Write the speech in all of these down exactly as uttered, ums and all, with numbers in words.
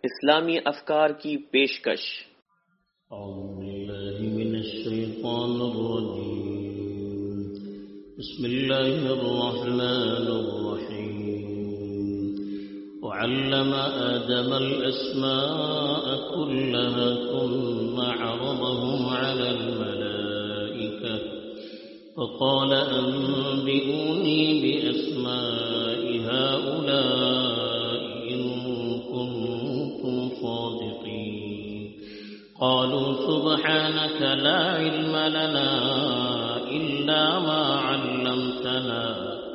اسلامی افکار کی پیشکش۔ اعوذ باللہ من الشیطان الرجیم، بسم اللہ الرحمن الرحیم۔ وعلم آدم الأسماء كلها ثم عرضهم على الملائكة فقال أنبئوني بأسماء هؤلاء إن كنتم صادقين قالوا سبحانك لا علم لنا إلا ما علمتنا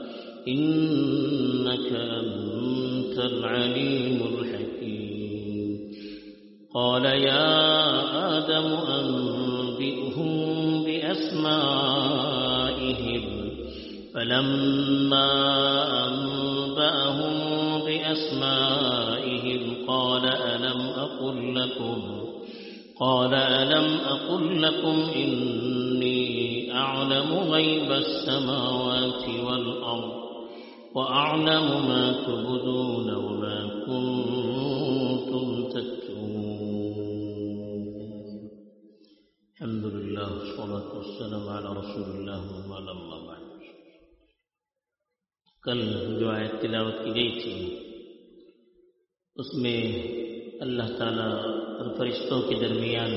إنك أنت العليم الحكيم قال يا آدم أنبئهم بأسمائهم فلما أنبأهم بأسمائهم قال ألم أقل لكم قال ألم أقل لكم إني أعلم غيب السماوات والأرض وأعلم ما تبدون وما كنتم تكتمون الحمد لله والصلاة والسلام على رسول الله وما لما بعد۔ کل جو آیت تلاوت کی گئی تھی اس میں اللہ تعالیٰ اور فرشتوں کے درمیان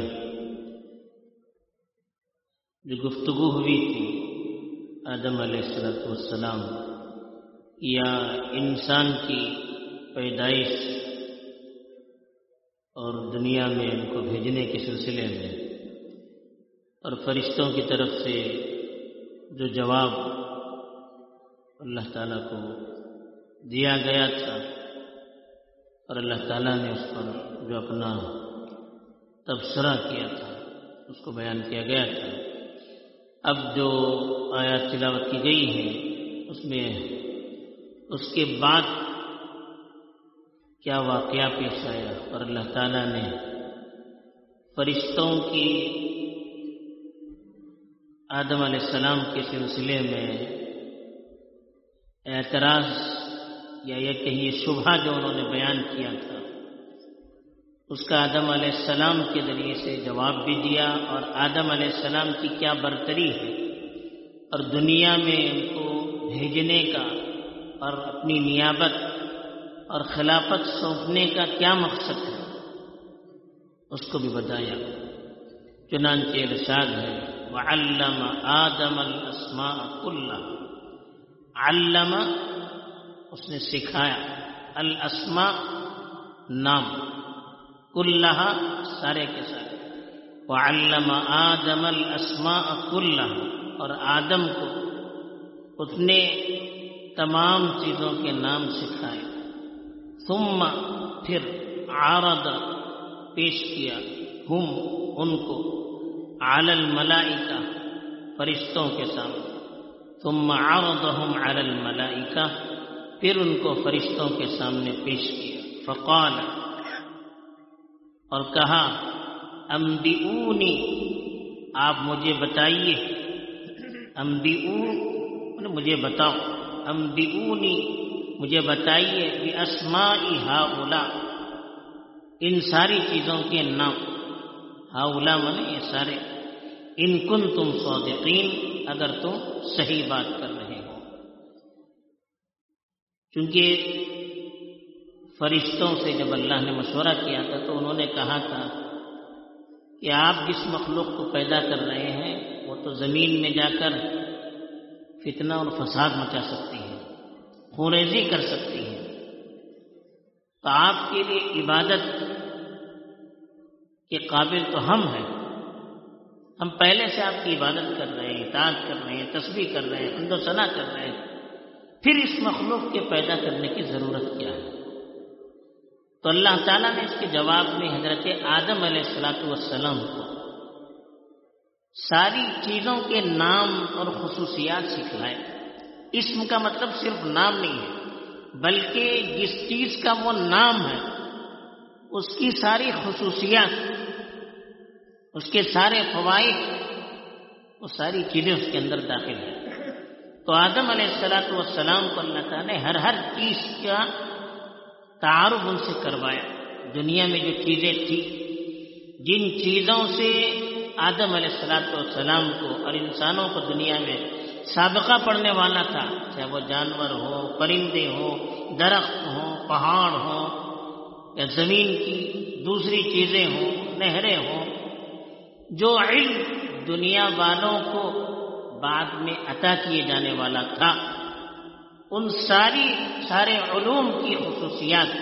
جو گفتگو ہوئی تھی آدم علیہ الصلوۃ والسلام یا انسان کی پیدائش اور دنیا میں ان کو بھیجنے کے سلسلے میں، اور فرشتوں کی طرف سے جو جواب اللہ تعالیٰ کو دیا گیا تھا اور اللہ تعالیٰ نے اس پر جو اپنا تبصرہ کیا تھا اس کو بیان کیا گیا تھا۔ اب جو آیات تلاوت کی گئی ہے اس میں اس کے بعد کیا واقعہ پیش آیا اور اللہ تعالیٰ نے فرشتوں کی آدم علیہ السلام کے سلسلے میں اعتراض یا یہ کہیے شبہ جو انہوں نے بیان کیا تھا اس کا آدم علیہ السلام کے ذریعے سے جواب بھی دیا، اور آدم علیہ السلام کی کیا برتری ہے اور دنیا میں ان کو بھیجنے کا اور اپنی نیابت اور خلافت سونپنے کا کیا مقصد ہے اس کو بھی بتایا۔ چنانچہ ارشاد ہے وعلم آدم الاسماء كلها، علم اس نے سکھایا، الاسماء نام، کلها سارے کے سارے، وعلم آدم الاسماء كلها اور آدم کو اس نے تمام چیزوں کے نام سکھائے، ثم پھر عارض پیش کیا، ہم ان کو، علی الملائکہ فرشتوں کے سامنے، ثم عرضهم علی الملائکہ پھر ان کو فرشتوں کے سامنے پیش کیا، فقال اور کہا انبئونی آپ مجھے بتائیے، انبئون مجھے بتاؤ، انبئونی مجھے بتائیے باسماء ہؤلاء ان ساری چیزوں کے نام، ہؤلاء مانے یہ سارے، ان کنتم صادقین اگر تم صحیح بات کر رہے ہو۔ چونکہ فرشتوں سے جب اللہ نے مشورہ کیا تھا تو انہوں نے کہا تھا کہ آپ جس مخلوق کو پیدا کر رہے ہیں وہ تو زمین میں جا کر فتنہ اور فساد مچا سکتی ہے، خونریزی کر سکتی ہے، تو آپ کے لیے عبادت کے قابل تو ہم ہیں، ہم پہلے سے آپ کی عبادت کر رہے ہیں، اطاعت کر رہے ہیں، تسبیح کر رہے ہیں، حمد و ثنا کر رہے ہیں، پھر اس مخلوق کے پیدا کرنے کی ضرورت کیا ہے؟ تو اللہ تعالیٰ نے اس کے جواب میں حضرت آدم علیہ الصلوۃ والسلام کو ساری چیزوں کے نام اور خصوصیات سکھلائے۔ اسم کا مطلب صرف نام نہیں ہے، بلکہ جس چیز کا وہ نام ہے اس کی ساری خصوصیات، اس کے سارے فوائد، وہ ساری چیزیں اس کے اندر داخل ہیں۔ تو آدم علیہ الصلوۃ والسلام کو اللہ تعالیٰ نے ہر ہر چیز کا تعارف ان سے کروایا، دنیا میں جو چیزیں تھیں، جن چیزوں سے آدم علیہ الصلوۃ والسلام کو اور انسانوں کو دنیا میں سابقہ پڑنے والا تھا، چاہے وہ جانور ہو، پرندے ہوں، درخت ہوں، پہاڑ ہوں، یا زمین کی دوسری چیزیں ہوں، نہریں ہوں، جو علم دنیا والوں کو بعد میں عطا کیے جانے والا تھا، ان ساری سارے علوم کی خصوصیات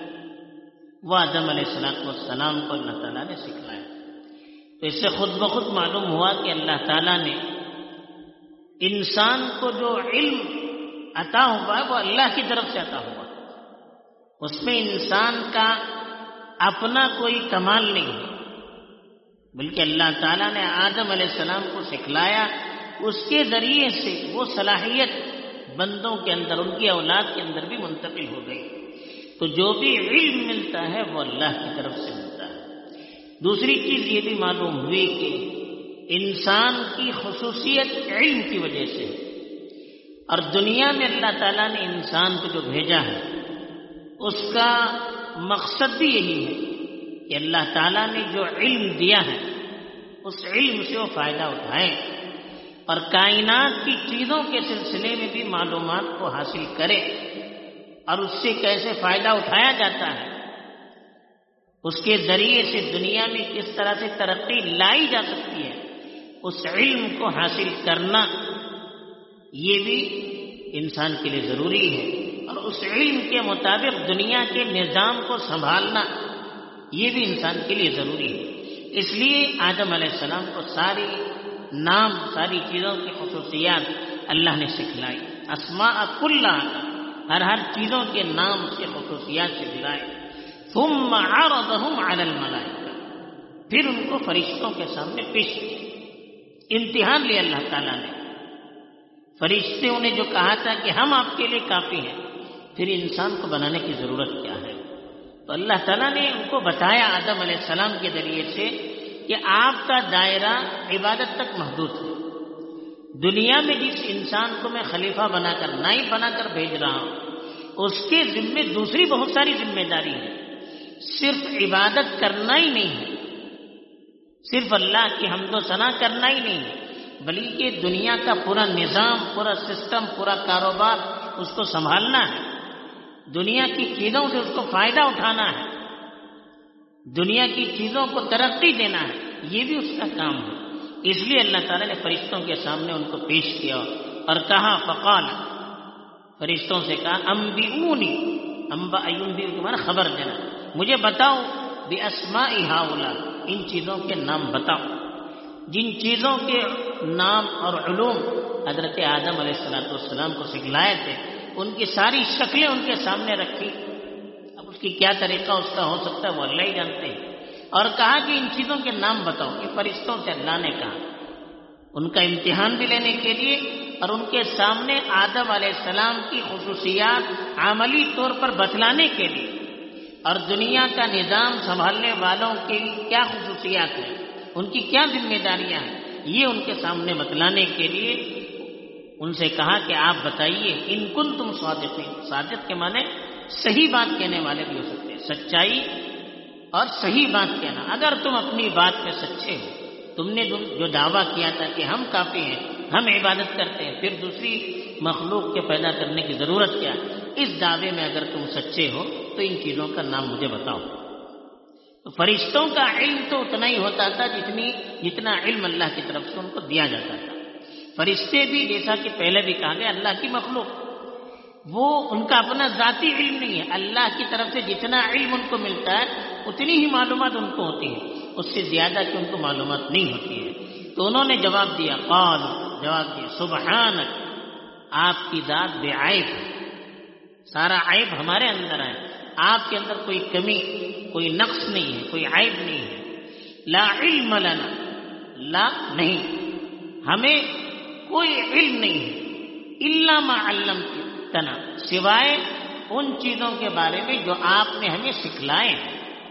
وہ آدم علیہ الصلوۃ والسلام کو اللہ تعالیٰ نے سکھلایا۔ تو اس سے خود بخود معلوم ہوا کہ اللہ تعالیٰ نے انسان کو جو علم عطا ہوا ہے وہ اللہ کی طرف سے عطا ہوا، اس میں انسان کا اپنا کوئی کمال نہیں ہے، بلکہ اللہ تعالیٰ نے آدم علیہ السلام کو سکھلایا، اس کے ذریعے سے وہ صلاحیت بندوں کے اندر، ان کی اولاد کے اندر بھی منتقل ہو گئی۔ تو جو بھی علم ملتا ہے وہ اللہ کی طرف سے ملتا ہے۔ دوسری چیز یہ بھی معلوم ہوئی کہ انسان کی خصوصیت علم کی وجہ سے، اور دنیا میں اللہ تعالیٰ نے انسان کو جو بھیجا ہے اس کا مقصد بھی یہی ہے کہ اللہ تعالیٰ نے جو علم دیا ہے اس علم سے وہ فائدہ اٹھائے اور کائنات کی چیزوں کے سلسلے میں بھی معلومات کو حاصل کرے، اور اس سے کیسے فائدہ اٹھایا جاتا ہے، اس کے ذریعے سے دنیا میں کس طرح سے ترقی لائی جا سکتی ہے، اس علم کو حاصل کرنا یہ بھی انسان کے لیے ضروری ہے، اور اس علم کے مطابق دنیا کے نظام کو سنبھالنا یہ بھی انسان کے لیے ضروری ہے۔ اس لیے آدم علیہ السلام کو ساری نام، ساری چیزوں کی خصوصیات اللہ نے سکھلائی، اسماء کلھا، ہر ہر چیزوں کے نام سے خصوصیات سے دلائے۔ ثم عرضهم علی الملائکہ، پھر ان کو فرشتوں کے سامنے پیش کیا، امتحان لیا اللہ تعالیٰ نے۔ فرشتوں نے جو کہا تھا کہ ہم آپ کے لیے کافی ہیں، پھر انسان کو بنانے کی ضرورت کیا ہے؟ تو اللہ تعالیٰ نے ان کو بتایا آدم علیہ السلام کے ذریعے سے کہ آپ کا دائرہ عبادت تک محدود ہے۔ دنیا میں جس انسان کو میں خلیفہ بنا کر، نائب بنا کر بھیج رہا ہوں، اس کے ذمے دوسری بہت ساری ذمہ داری ہے، صرف عبادت کرنا ہی نہیں ہے، صرف اللہ کی حمد و ثنا کرنا ہی نہیں ہے، بلکہ دنیا کا پورا نظام، پورا سسٹم، پورا کاروبار اس کو سنبھالنا ہے، دنیا کی چیزوں سے اس کو فائدہ اٹھانا ہے، دنیا کی چیزوں کو ترقی دینا ہے، یہ بھی اس کا کام ہے۔ اس لیے اللہ تعالیٰ نے فرشتوں کے سامنے ان کو پیش کیا اور کہا، فقال، فرشتوں سے کہا، انبئونی، انبا ینبئ تمہارا خبر دینا، مجھے بتاؤ، باسماء ہؤلاء، ان چیزوں کے نام بتاؤ، جن چیزوں کے نام اور علوم حضرت آدم علیہ الصلوۃ والسلام کو سکھلائے تھے، ان کی ساری شکلیں ان کے سامنے رکھی۔ اب اس کی کیا طریقہ اس کا ہو سکتا ہے وہ اللہ ہی جانتے ہیں، اور کہا کہ ان چیزوں کے نام بتاؤ۔ یہ فرشتوں سے اللہ نے کہا، ان کا امتحان بھی لینے کے لیے اور ان کے سامنے آدم علیہ السلام کی خصوصیات عملی طور پر بتلانے کے لیے، اور دنیا کا نظام سنبھالنے والوں کی کیا خصوصیات ہیں، ان کی کیا ذمہ داریاں ہیں، یہ ان کے سامنے بتلانے کے لیے ان سے کہا کہ آپ بتائیے، ان کنتم صادقین، صادق کے معنی صحیح بات کہنے والے بھی ہو سکتے ہیں، سچائی اور صحیح بات کہنا۔ اگر تم اپنی بات میں سچے ہو، تم نے جو دعویٰ کیا تھا کہ ہم کافی ہیں، ہم عبادت کرتے ہیں، پھر دوسری مخلوق کے پیدا کرنے کی ضرورت کیا؟ اس دعوے میں اگر تم سچے ہو تو ان چیزوں کا نام مجھے بتاؤ۔ تو فرشتوں کا علم تو اتنا ہی ہوتا تھا جتنی جتنا علم اللہ کی طرف سے ان کو دیا جاتا تھا۔ فرشتے بھی، جیسا کہ پہلے بھی کہا گیا، اللہ کی مخلوق، وہ ان کا اپنا ذاتی علم نہیں ہے، اللہ کی طرف سے جتنا علم ان کو ملتا ہے اتنی ہی معلومات ان کو ہوتی ہیں، اس سے زیادہ کہ ان کو معلومات نہیں ہوتی ہے۔ تو انہوں نے جواب دیا، قال، جواب دیا، سبحانک، آپ کی ذات بے عیب ہے، سارا عیب ہمارے اندر ہے، آپ کے اندر کوئی کمی، کوئی نقص نہیں ہے، کوئی عیب نہیں ہے۔ لا علم لنا، لا نہیں، ہمیں کوئی علم نہیں ہے، الا ما علمتنا، سوائے ان چیزوں کے بارے میں جو آپ نے ہمیں سکھلائے ہیں۔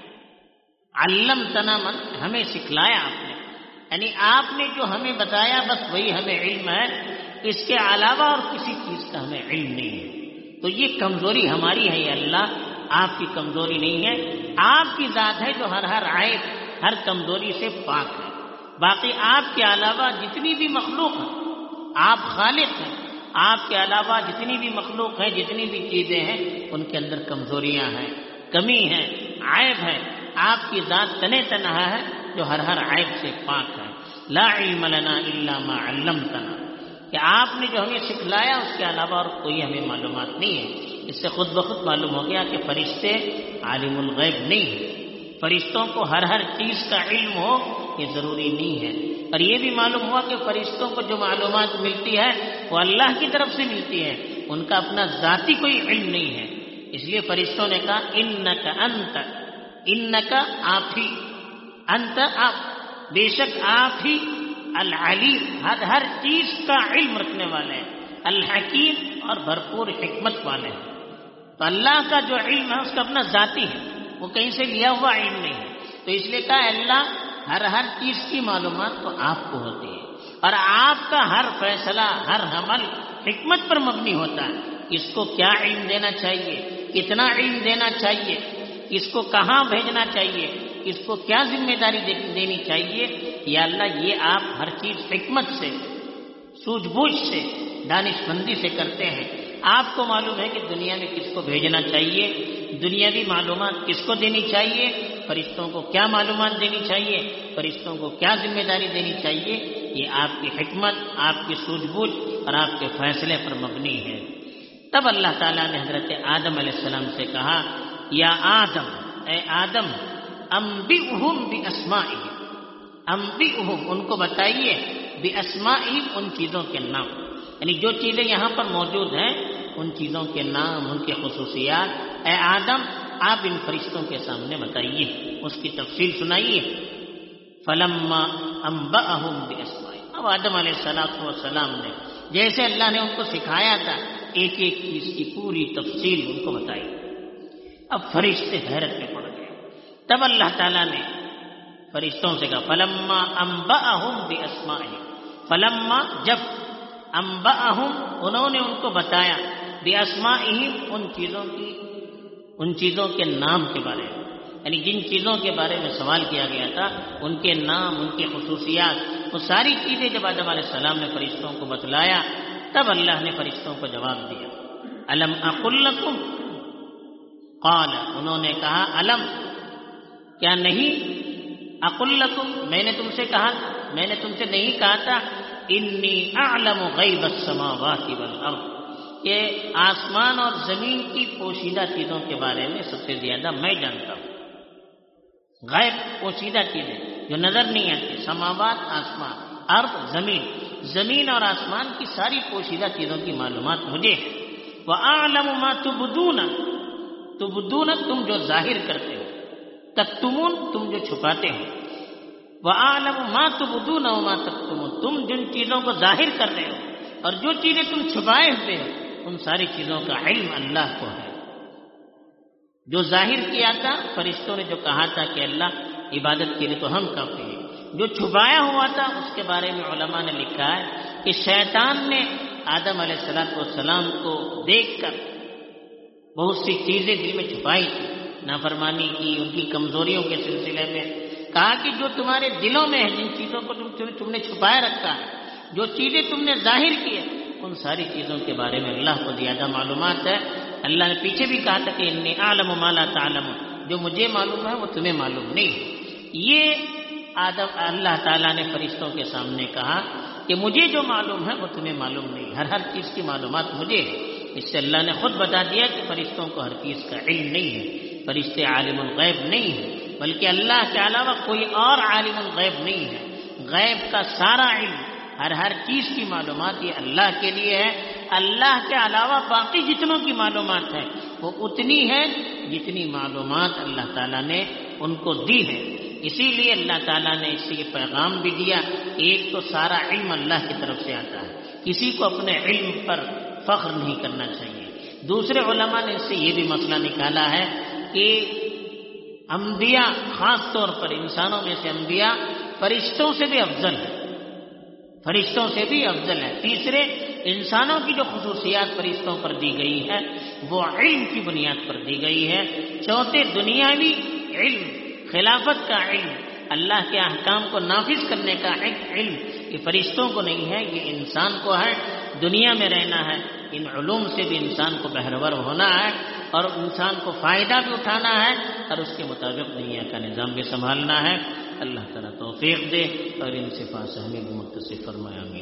علمتنا من، ہمیں سکھلایا آپ نے، یعنی آپ نے جو ہمیں بتایا بس وہی ہمیں علم ہے، اس کے علاوہ اور کسی چیز کا ہمیں علم نہیں ہے۔ تو یہ کمزوری ہماری ہے، یہ اللہ آپ کی کمزوری نہیں ہے، آپ کی ذات ہے جو ہر ہر عیب، ہر کمزوری سے پاک ہے۔ باقی آپ کے علاوہ جتنی بھی مخلوق ہے، آپ خالق ہیں، آپ کے علاوہ جتنی بھی مخلوق ہیں، جتنی بھی چیزیں ہیں، ان کے اندر کمزوریاں ہیں، کمی ہے، عیب ہے۔ آپ کی ذات تنے تنہا ہے جو ہر ہر عیب سے پاک ہے۔ لا علم لنا الا ما علمتنا، کہ آپ نے جو ہمیں سکھلایا اس کے علاوہ اور کوئی ہمیں معلومات نہیں ہے۔ اس سے خود بخود معلوم ہو گیا کہ فرشتے عالم الغیب نہیں ہیں، فرشتوں کو ہر ہر چیز کا علم ہو یہ ضروری نہیں ہے۔ اور یہ بھی معلوم ہوا کہ فرشتوں کو جو معلومات ملتی ہے وہ اللہ کی طرف سے ملتی ہے، ان کا اپنا ذاتی کوئی علم نہیں ہے۔ اس لیے فرشتوں نے کہا انک انت، انک آپ ہی، انت آپ، بے شک آپ ہی العلیم، ہر ہر چیز کا علم رکھنے والے ہیں، الحکیم اور بھرپور حکمت والے ہیں۔ تو اللہ کا جو علم ہے اس کا اپنا ذاتی ہے، وہ کہیں سے لیا ہوا علم نہیں ہے۔ تو اس لیے کہا اللہ ہر ہر چیز کی معلومات تو آپ کو ہوتی ہے، اور آپ کا ہر فیصلہ، ہر عمل حکمت پر مبنی ہوتا ہے۔ کس کو کیا علم دینا چاہیے، کتنا علم دینا چاہیے، کس کو کہاں بھیجنا چاہیے، کس کو کیا ذمہ داری دینی چاہیے، یا اللہ یہ آپ ہر چیز حکمت سے، سوجھ بوجھ سے، دانش مندی سے کرتے ہیں۔ آپ کو معلوم ہے کہ دنیا میں کس کو بھیجنا چاہیے، دنیاوی معلومات کس کو دینی چاہیے، فرشتوں کو کیا معلومات دینی چاہیے، فرشتوں کو کیا ذمہ داری دینی چاہیے، یہ آپ کی حکمت، آپ کی سوجھ بوجھ اور آپ کے فیصلے پر مبنی ہے۔ تب اللہ تعالیٰ نے حضرت آدم علیہ السلام سے کہا یا آدم، اے آدم، انبئہم باسمائہم، انبئہم ان کو بتائیے، باسمائہم ان چیزوں کے نام، یعنی جو چیزیں یہاں پر موجود ہیں ان چیزوں کے نام، ان کی خصوصیات، اے آدم آپ ان فرشتوں کے سامنے بتائیے، اس کی تفصیل سنائیے۔ فلما انبأہم باسمائہم، اب آدم علیہ السلام نے جیسے اللہ نے ان کو سکھایا تھا ایک ایک چیز کی پوری تفصیل ان کو بتائی۔ اب فرشتے حیرت میں پڑ گئے۔ تب اللہ تعالیٰ نے فرشتوں سے کہا فلما انبأہم باسمائہم، فلما جب، انبأہم انہوں نے ان کو بتایا، باسمائہم ان چیزوں کی، ان چیزوں کے نام کے بارے میں، یعنی جن چیزوں کے بارے میں سوال کیا گیا تھا ان کے نام، ان کی خصوصیات، وہ ساری چیزیں جب آدم علیہ السلام نے فرشتوں کو بتلایا تب اللہ نے فرشتوں کو جواب دیا، الم اقل لکم، قال انہوں نے کہا الم کیا نہیں، اقل لکم میں نے تم سے کہا، میں نے تم سے نہیں کہا تھا، انی اعلم غیب السماوات والارض، کہ آسمان اور زمین کی پوشیدہ چیزوں کے بارے میں سب سے زیادہ میں جانتا ہوں۔ غیب پوشیدہ چیزیں جو نظر نہیں آتی، سماوات آسمان، ارض زمین، زمین اور آسمان کی ساری پوشیدہ چیزوں کی معلومات مجھے ہے۔ وَأَعْلَمُ مَا تُبْدُونَ، تبدون تم جو ظاہر کرتے ہو، تکتمون تم جو چھپاتے ہو، وَأَعْلَمُ مَا تُبْدُونَ وَمَا تَكْتُمُونَ تم جن چیزوں کو ظاہر کر رہے ہو اور جو چیزیں تم چھپائے ہوئے ہو ان ساری چیزوں کا علم اللہ کو ہے۔ جو ظاہر کیا تھا فرشتوں نے جو کہا تھا کہ اللہ عبادت کے لیے تو ہم کافی ہیں، جو چھپایا ہوا تھا اس کے بارے میں علماء نے لکھا ہے کہ شیطان نے آدم علیہ السلام والسلام کو دیکھ کر بہت سی چیزیں دل میں چھپائی تھی، نافرمانی کی، ان کی کمزوریوں کے سلسلے میں، کہا کہ جو تمہارے دلوں میں ہے، جن چیزوں کو تم تم نے چھپائے رکھا ہے، جو چیزیں تم نے ظاہر کی ہے، ان ساری چیزوں کے بارے میں اللہ کو زیادہ معلومات ہے۔ اللہ نے پیچھے بھی کہا تھا کہ انی اعلم ما لا تعلمون، جو مجھے معلوم ہے وہ تمہیں معلوم نہیں ہے۔ یہ آدم اللہ تعالیٰ نے فرشتوں کے سامنے کہا کہ مجھے جو معلوم ہے وہ تمہیں معلوم نہیں، ہر ہر چیز کی معلومات مجھے ہے۔ اس سے اللہ نے خود بتا دیا کہ فرشتوں کو ہر چیز کا علم نہیں ہے، فرشتے عالم الغیب نہیں ہیں، بلکہ اللہ کے علاوہ کوئی اور عالم الغیب نہیں ہے۔ غیب کا سارا علم، ہر ہر چیز کی معلومات یہ اللہ کے لیے ہے۔ اللہ کے علاوہ باقی جتنوں کی معلومات ہے وہ اتنی ہے جتنی معلومات اللہ تعالیٰ نے ان کو دی ہے۔ اسی لیے اللہ تعالیٰ نے اس سے یہ پیغام بھی دیا، ایک تو سارا علم اللہ کی طرف سے آتا ہے، کسی کو اپنے علم پر فخر نہیں کرنا چاہیے۔ دوسرے علماء نے اس سے یہ بھی مسئلہ نکالا ہے کہ انبیاء، خاص طور پر انسانوں میں سے انبیاء فرشتوں سے بھی افضل ہے، فرشتوں سے بھی افضل ہے۔ تیسرے انسانوں کی جو خصوصیات فرشتوں پر دی گئی ہے وہ علم کی بنیاد پر دی گئی ہے. چوتھے دنیاوی علم، خلافت کا علم، اللہ کے احکام کو نافذ کرنے کا علم، یہ فرشتوں کو نہیں ہے، یہ انسان کو ہے. دنیا میں رہنا ہے، ان علوم سے بھی انسان کو بہرور ہونا ہے اور انسان کو فائدہ بھی اٹھانا ہے اور اس کے مطابق دنیا کا نظام بھی سنبھالنا ہے. اللہ تعالیٰ توفیق دے اور ان صفات سے ہمیں بھی متصف فرمائے. آمین.